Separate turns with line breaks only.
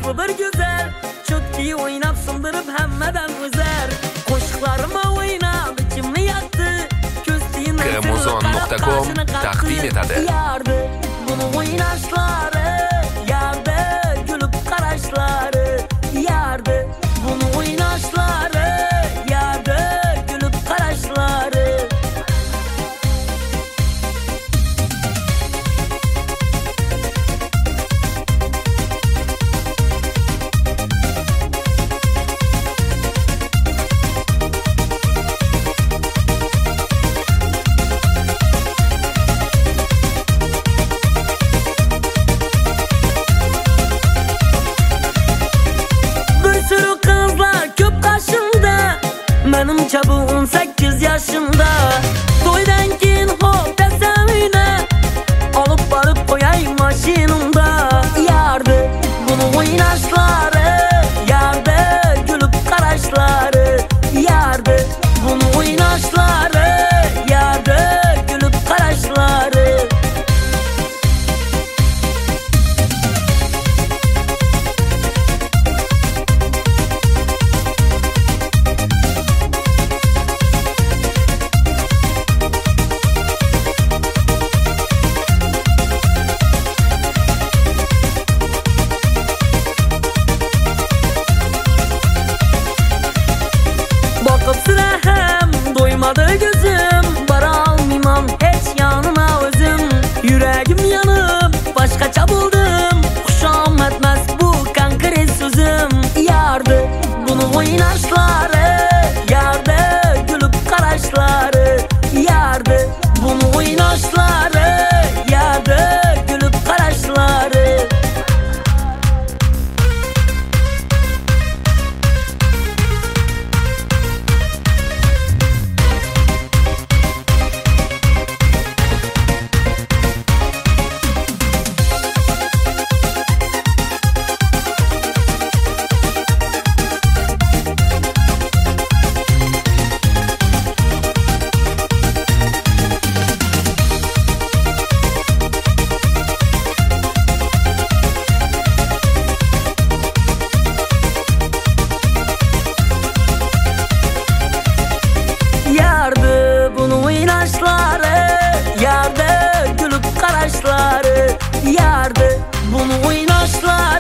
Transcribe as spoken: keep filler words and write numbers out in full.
bu bir güzel Çötkiyi oynap sındırıp hemmeden üzer Qo'shiqlarıma oynab içimni yaktı
Kremozon nokta com taqdim etadi.
Yardı bunu oynashları Yardı gülüp qarashlari Yardı bunu oynashları Yardı gülüp qarashlari Menimcha bu on sakkiz yaşında To'ydan keyin hop desam uyda Olib borib qo'yay mashinamda Yardı bunu oynashlari Yardı gülüp qarashlari Yardı bunu oynashlari Yardı gülüp qarashlari Doymadı gözüm, bara almaymam hiç yanına özüm Yüreğim yanıp başkaça buldum Kuşam etmez bu konkret sözüm Yardı bunu oynashları Yardı gülüp qarashlari Yardı bunu oynashları Yardı gülüp qarashlari Yardı bunu oynashları Yardı gülüp qarashlari Yardı bunu oynashları